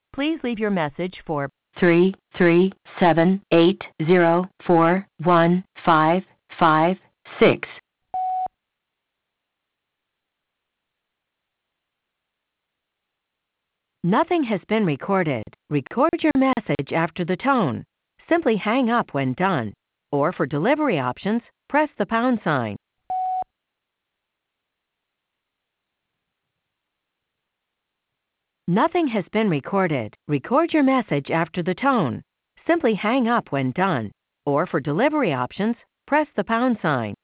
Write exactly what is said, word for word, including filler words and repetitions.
Please leave your message for three three seven eight zero four one five five six. Nothing has been recorded. Record your message after the tone. Simply hang up when done. Or for delivery options, press the pound sign. Nothing has been recorded. Record your message after the tone. Simply hang up when done. Or for delivery options, press the pound sign.